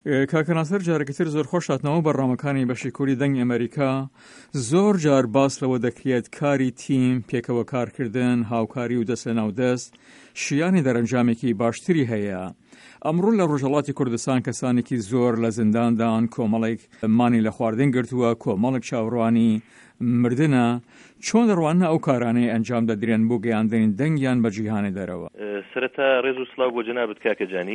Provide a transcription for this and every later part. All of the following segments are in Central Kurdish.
کاکەناسەر جارێکتر زۆر خۆش هاتنەوە بەڕامەکانی بەشی کوردی دەنگی ئەمریکا زۆر جار باس لەوە دەکرێت کاری تیم، پێکەوە کارکردن، هاوکاری و دەست لە ناو دەست شیانی دەرەنجامێکی باشتری هەیە. ئەمڕۆ لە ڕۆژهەڵاتی کوردستان کەسانێکی زۆر لە زینداندان، کۆمەڵێک مانی لە خواردن گرتووە، کۆمەڵێک چاوەڕوانی مردنە. چۆن دەڕوانە ئەو کارانەی ئەنجام دەدرێن بۆ گەیاندنی دەنگیان بە جیهانی دەرەوە؟ سەرەتا ڕێز و سڵاو بۆ جەنابەت کاکەجانی.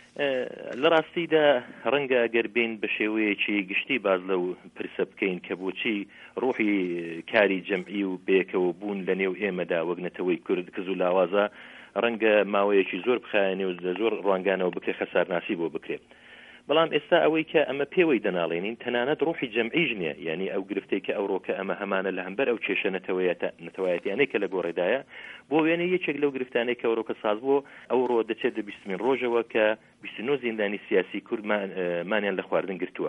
لە ڕاستیدا ڕەنگە ئەگەر بین بە شێوەیەکی گشتی باز لەو پرسە بکەین کە بۆچی ڕوحی کاری جەمعی و بێکەوە بوون لە نێو ئێمەدا وەک نەتەوەی کورد کز و لاوازە ڕەنگە ماوەیەکی زۆر بخایەنێ و لە زۆر ڕوانگانەوە بکرێ خەسارناسی بۆ بکرێت. بەڵام ئێستا ئەوەی کە ئەمە پێوەی دەناڵێنین تەنانەت ڕوحی جەمعیش نییە، یعنی ئەو گرفتەی کە ئەوڕۆکە ئەمە هەمانە لە هەمبەر ئەو کێشە نەتەوایەتیانەی کە لە گۆڕێدایە بۆ وێنە یەکێک لەو گرفتانەی کە ئەوڕۆکە ساز بوو ئەوڕۆ دەچێت 20 ڕۆژەوە کە 29 زیندانی سیاسی کورد مانیان لە خواردن گرتووە.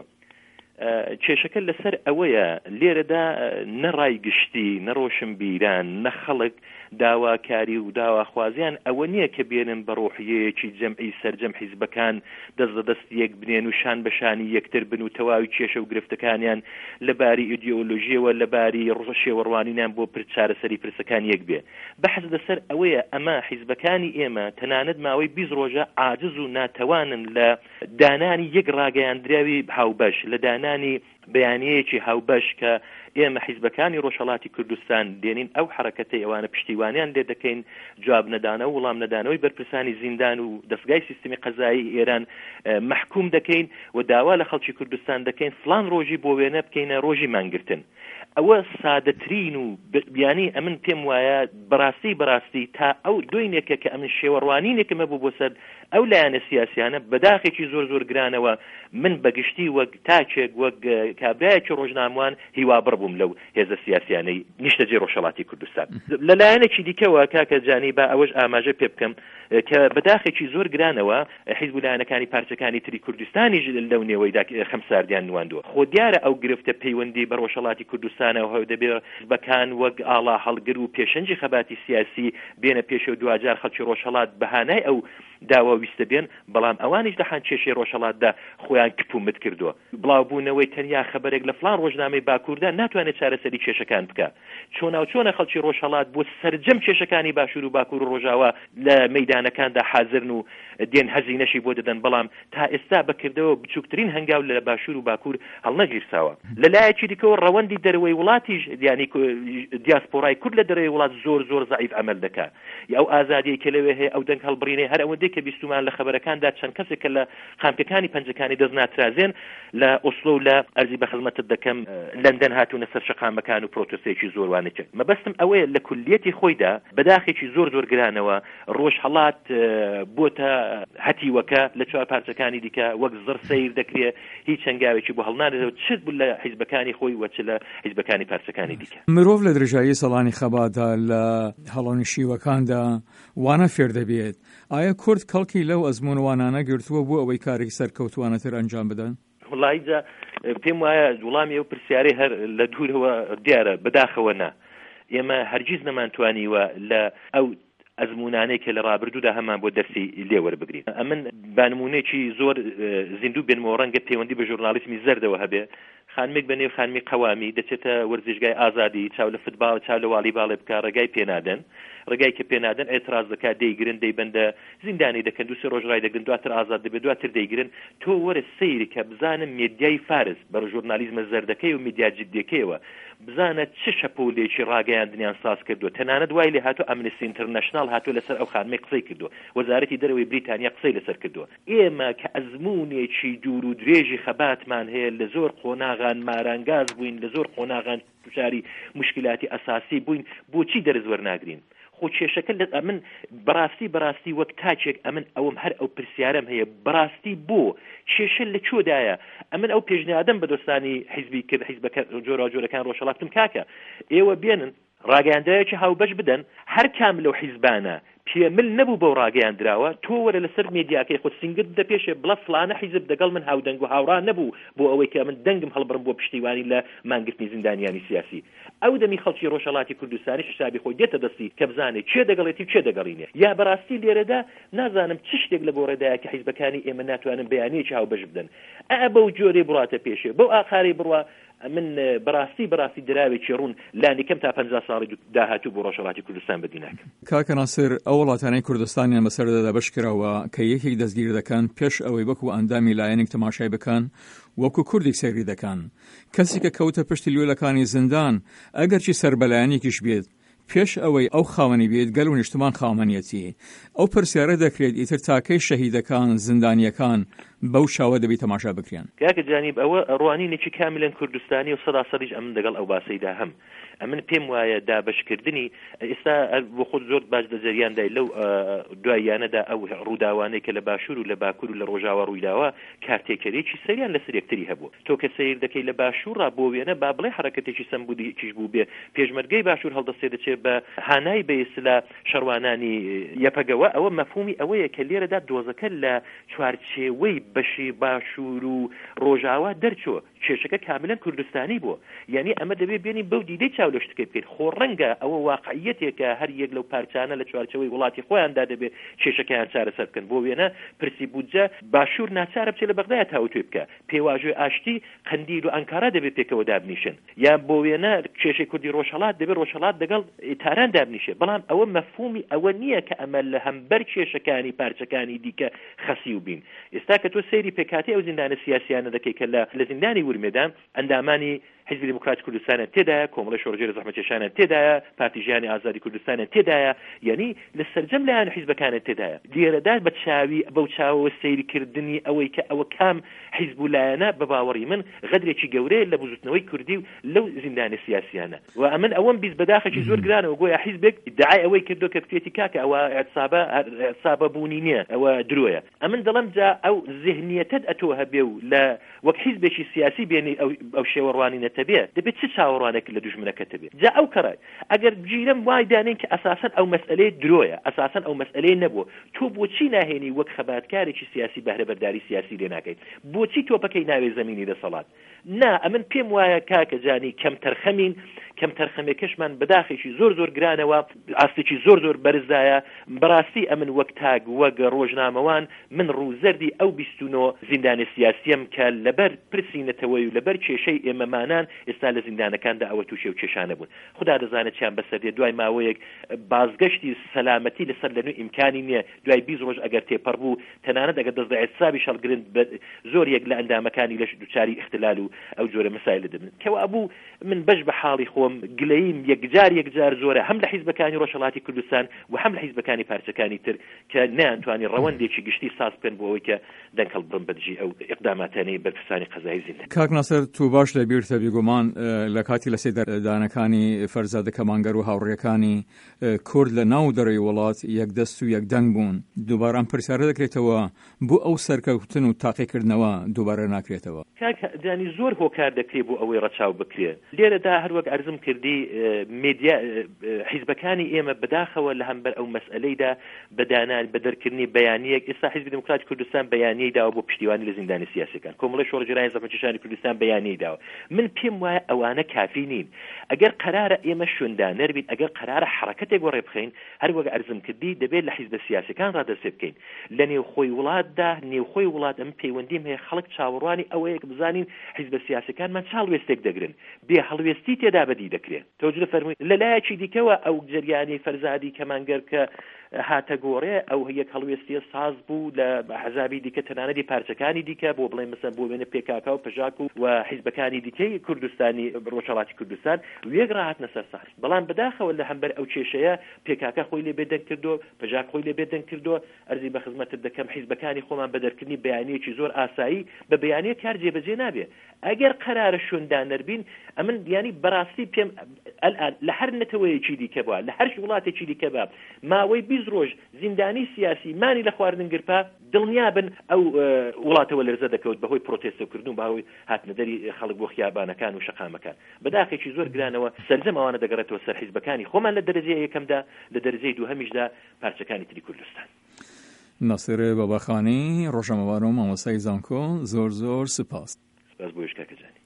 کێشەکە لەسەر ئەوەیە لێرەدا نەڕای گشتی، نەڕۆشن بیران، نەخەڵک داواکاری و داواخوازیان ئەوە نییە کە بێنن بە ڕۆحیەیەکی جەمعی سەرجەم حیزبەکان دەست لە دەست یەک بنێن و شان بەشانی یەکتر بن و تەواوی کێشە و گرفتەکانیان لەباری ئیدئۆلۆژیەوە لەباری ڕۆژەشێوەڕوانینیان بۆ چارەسەری پرسەکان یەک بێ. بەحث لەسەر ئەوەیە ئەمە حیزبەکانی ئێمە تەنانەت ماوەی 20 ڕۆژە عاجز و ناتەوانن لە دانانی یەک ڕاگەیاندراوی هاوبەش، لە دانانی بەیانەیەکی هاوبەش کە ئێمە حیزبەکانی ڕۆژهەڵاتی کوردستان دێنین ئەو حرەکەتەی ئەوانە پشتیوانیان لێ دەکەین جواب نەدانە و وڵام نەدانەوەی بەرپرسانی زیندان و دەستگای سیستمی قەزایی ئێران محکوم دەکەین و داوا لە خەڵکی کوردستان دەکەین فلان ڕۆژی بۆ وێنە بکەینە ڕۆژی مانگرتن. ئەوە سادەترین و بیانی ئەمن پێم وایە بەڕاستی تا ئەو دوینێکە کە ئەمن شێوەڕوانینێکمە بوو بۆ سەر ئەو لایەنە سیاسیانە بەداخێکی زۆر گرانەوە من بەگشتی وەک تاچێک وەک کابرایەکی ڕۆژنامەوان هیوابڕ بووم لەو هێزە سیاسیانەی نیشتەجێ ڕۆژهەڵاتی کوردستان. لە لایەنێکی دیکەوە کاکە جانی با ئەوەش ئاماژە پێ بکەم کە بەداخێکی زۆر گرانەوە حیزب لایەنەکانی پارچەکانی تری کوردستانیش لەو نێوەیدا خەمساردیان نواندووە. خۆ دیارە ئەو گرفتە پەیوەندی بە ڕۆژهەڵاتی کوردستانە و هەو دەبێت بەکان وەک ئاڵا هەڵگر و پێشەنجی خەباتی سیاسی بێنە پێش و دوجار خەڵکی ڕۆژهەڵات بەهانای ئەو داوا ویستە بێن، بەڵام ئەوانیش لە حانچێشەی ڕۆژهەڵاتدا خۆیان کپومت کردووە. بڵاوبوونەوەی تەنیا خەبەرێک لە فلان ڕۆژنامەی باکووردا ناتوانێت چارەسەری کێشەکان بکە. چۆنە خەڵکی ڕۆژهەڵات بۆ سەرجەم کێشەکانی باشوور و باکوور و ڕۆژاوا لە مەیدانەکاندا حاضرن و دێن هەزینەشی بۆ دەدەن، بەڵام تا ئێستا بەکردەوە بچووکترین هەنگاو لە باشوور و باکوور هەڵنەگیرساوە. لەلایەکی دیکەوە ڕەوەندی دەرەوەی وڵاتیش یعنی دیاسپۆرای کورد لە دەرەوەی وڵات زۆر زەعیف عمل دەکات. ئەو ئازادیە کە لەوێ هەیە ئەو دەنگ هەڵبڕینەی هەر ئەوەندەی کە بیستومان لە خەبەرەکاندا چەند کەسێک کە لە خانکەکانی پەنجەکانی دەستناترازێن لە ئۆسلۆ و لە ئەرزی بە خزمەتت دەکەم لەندەن هاتوونە سەر شەقامەکان و پرۆتستێکی زۆروانە کرد. مەبەستم ئەوەیە لە کولیەتی خۆیدا بەداخێکی زۆر گرانەوە ڕۆژهەڵات بۆتە هەتیوەکە لە چوار پارچەکانی دیکە وەک زڕ سیر دەکرێت هیچ هەنگاوێکی بۆ هەڵنادرێت چ بوو لە حیزبەکانی خۆی وەچ لە حیزبەکانی پارچەکانی دیکە. مرۆڤ لە درێژایی سەڵانی خەباتدا لە هەڵۆنشیوەکاندا وانە فێر دەبێت. ئایا کورد کەڵکی لەو ئەزمونوانانە گرتووە بۆ ئەوەی کارێکی سەرکەوتوانەتر ئەنجام بدەن؟ وڵایجا پێم وایە وڵامی ئەو پرسیارەی هەر لە دوورەوە دیارە بەداخەوە نا ئێمە هەرگیز نەمانتوانیوە لە ئەو ئەزمونانەی کە لە ڕابردوودا هەمان بۆ دەرسی لێوەربگرین. ئەمن بانمونێکی زۆر زیندوو بێنمەوە ڕەنگە پەیوەندی بە ژورنالیزمی زەردەوە هەبێ. خانمێک بەنێو خانمی قەوامی دەچێتە وەرزشگای ئازادی چاو لە فوتباڵ چاو لە والیباڵێ بکە ڕێگای پێنادەن ڕێگای کە پێنادەن ئێتراز دەکات دەیگرن دەیبەندە زیندانی دەکەن دووسێ ڕۆژ ڕای دەگرن دواتر ئازاد دەبێت دواتر دەیگرن. تۆ وەرە سەیری کە بزانم مێدیای فارس بە ژورنالیزمە زەردەکەی و میدیا جدیەکەیەوە بزانە چ شەپۆلێکی ڕاگەیاندنیان ساز کردووە. تەنانەت وای لێ هاتووە ئەمنستی ئینتەرنەشنال هاتووە لەسەر ئەو خانمەی قسەی کردووە، وەزارەتی دەرەوەی بریتانیا قسەی لەسەر کردووە. ئێمە کە ئەزمونێکی دوور و درێژی خەباتمان هەیە لە زۆر قۆناغان مارانگاز بووین، لە زۆر قۆناغان توشاری مشکلاتی ئەساسی بووین، بۆچی دەرز وەرناگرین؟ خۆ کێشەکە من بەڕاستی وەک تاچێک ئەمن ئەوم هەر ئەو پرسیارەم هەیە بەڕاستی بۆ کێشە لە چۆدایە؟ ئەمن ئەو پێشنیادەم بە دۆستانی حیزبی کرد حیزبەکە جۆرەکان ڕۆژهەڵاتم کاکە ئێوە بێنن ڕاگەیاندرایەکی هاوبەش بدەن هەر کام لەو حیزبانە پێمل نەبوو بەو ڕاگەیاندراوە تۆ وەرە لەسەر مێدیاکەی خۆت سنگت بدە پێشێ بڵە فلانە حیزب دەگەڵ من هاودەنگ و هاوڕا نەبوو بۆ ئەوەی کە من دەنگم هەڵبڕم بۆ پشتیوانی لە مانگرتنی زیندانیانی سیاسی ئەو دەمی خەڵکی ڕۆژهەڵاتی کوردستانی حسابی خۆی دێتە دەستی کە بزانێت چێ دەگەڵێتی و چێ دەگەڵینێ یا بەڕاستی لێرەدا نازانم چ شتێک لە بۆ ڕێدایە کە حیزبەکانی ئێمە ناتوانن بەیانەیەکی هاوبەش بدەن بەو جۆرەی بڕاتە پێشێ بەو ئاخاری بڕوا من بەڕاستی دراوێکی ڕوون لانیکەم تا 50 ساڵی داهاتوو بۆ ڕۆژهەڵاتی کوردستان بەدیناک. کاکە ناسر ئەو وڵاتانەی کوردستانیان بەسەردەدا بەش کراوە کە یەکێک دەستگیر دەکەن پێش ئەوەی وەکو ئەندامی لایەنێک تەماشای بکەن وەکو کوردێک سەیری دەکەن کەسی کە کەوتە پشتی لوێلەکانی زیندان ئەگەرچی سەربەلایەنێکیش بێت پێش ئەوەی ئەو خاوەنی بێت گەل و نیشتمان خاوەنیەتی ئەو پرسیارە دەکرێت ئیتر تاکەی شەهیدەکان زیندانیەکان بەو شاوە دەبی تەماشا بکرێن. کاکە جانیب ئەوە ڕوانینێکی کاملەن کوردستانی و سەداسەدیش ئەمن دەگەڵ ئەو باسەیدا هەم ئەمن پێم وایە دابشکردنی ئێستا بۆ خۆت زۆر باش دەجەریاندای لەو دواییانەدا ئەو ڕووداوانەی کە لە باشوور و لە باکوور و لە ڕۆژاوا ڕوویداوە کارتێکەرێکی سەریان لەسەر یەکتری هەبوو تۆ کە سەیر دەکەی لە باشوورڕا بۆ وێنە با بڵێ حرەکەتێکی سەمبودیکیش بوو بێ پێشمەرگەی باشوور هەڵدەستێ دەچێت بە هانای بەیسلا شەروانانی یەپەگەوە ئەوە مەفهومی ئەوەیە کە لێرەدا دۆزەکە لە چوارچێوەی بەشی باشوور و ڕۆژاوا دەرچووە کێشەکە کاملەن کوردستانی بووە یعنی ئەمە دەبێت بێنی بەو دیدەی چاولەشتەکەی بکەیت خۆ ڕەنگە ئەوە واقعیەتێکە هەر یەک لەو پارچانە لە چوارچەوەی وڵاتی خۆیاندا دەبێت کێشەکەیان چارەسەر بکەن بۆ وێنە پرسی بودجە باشوور ناچارە بچێت لە بەغدایە تاوتوێ بکە پێواژۆی ئاشتی قەندیل و ئەنکارا دەبێت پێکەوە دابنیشن یا بۆ وێنە کێشەی کوردی ڕۆژهەڵات دەبێت ڕۆژهەڵات دەگەڵ تاران دابنیشێ بەڵام ئەوە مەفهومی ئەوە نییە کە ئەمە لە هەمبەر کێشەکانی پارچەکانی دیکە خەسی و بین ئێستا کە تۆ سەیری پێکاتی ئەو زیندانە سیاسیانە دەکەی کە لە زیندانی ورمێدا ئەندامانی حزبی دموکراتی کوردستان تێدایە کۆمەڵە شۆڕژێر زەحمەتکێشانە تێدایە پارتی ژیانی ئازادی کوردستان تێدایە یعنی لە سەرجەم لایەن حیزبەکانە تێدایە دیێرەدا بە چاوی بەو چاوەوە سەیریکردنی ئەوەی کە ئەوە کام حیزب و لایەنە بە باوەڕی من غەدرێکی گەورەیە لە بوزوتنەوەی کوردی و لەو زیندانە سیاسیانە و ئەمن ئەوەم بیست بەداخەکی زۆر گرانەوە گۆیا حیزبێک ادعای ئەوەی کردو کە کتێتی کاکە ئەوە ئەعتسابە بوونی نییە ئەوە درۆیە ئەمن دەڵم جا ئەو ذهنیەتت ئەتۆ هەبێ و لە وەک حیزبێکی سیاسی بێنی ئەو شێوەڕوانینە تەبێ دەبێت چه چاوەڕوانێک لە دوژمنەکە تەبێت جا ئەو کەڕای ئەگەر گیرم وای دانین کە ئەساسەن ئەو مەسئلەی درۆیە ئەساسەن ئەو مەسئلەی نەبووە تۆ بۆچی ناهێنی وەک خەباتکارێکی سیاسی بەهرەبەرداری سیاسی لێ ناکەیت بۆچی تۆپەکەی ناوێ زەمینی دەسەڵات نا ئەمن پێم وایە کاکە جانی کەم تەرخەمین کەم تەرخەمێکەشمان بەداخێکی زۆر گرانەوە ئاستێکی زۆر بەرزدایە بەڕاستی ئەمن وەک تاگ وەک ڕۆژنامەوان من ڕووزەردی ئەو 29 زیندانە سیاسیم کە لەبەر پرسینەتەوەی و لەبەر کێشەی ئێمەمانان ئێستا لە زیندانەکاندا ئەوە تووشێ و کێشانە بوون خدا دەزانێت چیان بەسەردێ دوای ماوەیەک بازگەشتی سەلامەتی لەسەر لەنوێ ئیمکانی نییە دوای 20 ڕۆژ ئەگەر تێپەڕ بوو تەنانەت ئەگەر دەست حسابی شەڵگرن زۆر یەک لە ئەندامەکانی لەش دووچاری اختلال و ئەو جۆرە مەسایل دەبن کەوا ئەبوو من بەش بە حاڵی خۆم گلەیم یەکجار زۆرە هەم لە حیزبەکانی ڕۆژهەڵاتی کوردستان و هەم لە حیزبەکانی پارچەکانی تر کە نەیانتوانی ڕەوەندێکی گشتی ساز بکەن بۆ ئەوەی کە دەنگەڵ بڕن بەدژی ئەو ئیقداماتانەی بەرپرسانی قەزایی زیندان. کاک ناسر تو باش لە بیرتە بیگومان لە کاتی لە سێدانەکانی فەرزادە کەمانگەر و هاوڕێکانی کورد لە ناو دەڕێی وڵات یەکدەست و یەکدەنگ بوون دووبارە پرسیارە دەکرێتەوە بۆ ئەو سەرکەوتن و تاقیکردنەوە دووبارە ناکرێتەوە. کاک دانی زۆر هۆکار دەکرێت بۆ ئەوەی ڕەچاو بکرێت لێرەدا هەروەک ئەرزم کردی مێدیا حیزبەکانی ئێمە بەداخەوە لە هەمبەر ئەو مەسئلەیدا بەدانان بە دەرکردنی بەیانیەک ئێستا حیزبی دموکراتی کوردستان بەیانیەی داوە بۆ پشتیوانی لە زیندانی سیاسیەکان کۆمەڵی شۆڕژێرانی زەحمەتکێشانی کوردستان بەیانیەی داوە من پێم وایە ئەوانە کافی نین ئەگەر قەرارە ئێمە شوێندانەر بین ئەگەر قەرارە حرەکەتێک وەڕێ بخەین هەروەک ئەرزم کردی دەبێت لە حیزبە سیاسیەکان ڕادەسێ بکەین لە نێوخۆی وڵاتدا نێوخۆی وڵات ئەم پەیوەندیم هەیە خەڵک چاوەڕوانی ئەوەیە کە بزانین حیزبە سیاسیەکانمان چاڵوێستێک دەگرن بێ هەڵوێستی تێدا بەدی دەکرێت تۆجرە فەرمووی لەلایەکی دیکەوە ئەو جریانی فەرزادی کەمانگەر کە هاتە گۆڕێ ئەو هەیەک هەڵوێستیە ساز بوو لە حەزابی دیکە تەنانەتی پارچەکانی دیکە بۆ بڵێن مەسەن بۆ وێنە پێکاکا و پەژاک و حیزبەکانی دیکەی کوردستانی ڕۆژهەڵاتی کوردستان وێک ڕاهاتنە سەر ساز بەڵام بەداخەوە لە هەمبەر ئەو کێشەیە پێکاکا خۆی لێ بێدەنگ کردو پەژاک خۆی لێ بێدەنگ کردو ئەرزی بە خزمەتت دەکەم حیزبەکانی خۆمان بەدەرکردنی بەیانیەکی زۆر ئاسایی بە بەیانیە کار جێبەجێ نابێ ئەگەر قەرارە شوێندانەر بین ئەمن ینی بەڕاستی پێم لە هەر نەتەوەیەکی دیکە بووە لە هەر وڵاتێکی دیکە بە ماوەی 20 ڕۆژ زیندانی سیاسی مانی لە خواردن گرپا دڵنیابن ئەو وڵاتەوە لەرزە دەکەوت بەهۆی پرۆتێستکردن و بەهۆی هاتنەدەری خەڵک بۆ خیابانەکان و شەقامەکان بەداخێکی زۆر گرانەوە سەرجەم ئەوانە دەگەڕێتەوە سەر حیزبەکانی خۆمان لە دەرەجەی یەکەمدا لە دەرەجەی دووهەمیشدا پارچەکانی تری کوردستان. ناصر باباخانی ڕۆژنامەوار و مامۆستای زانکۆ زۆر سپاس. سپاس بۆ کاکەجانی.